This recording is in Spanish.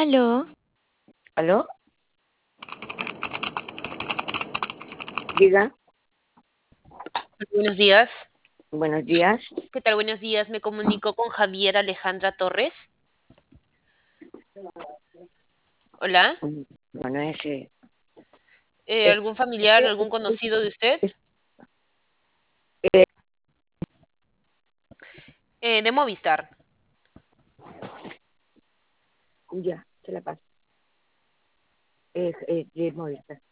Aló, ¿Aló? Diga, Buenos días. buenos días. ¿Qué tal? Buenos días. Me comunico con Javier Alejandra Torres. Hola. Bueno, ese. ¿Algún familiar, algún conocido de usted? De Movistar. Ya, se la paso. De Movistar.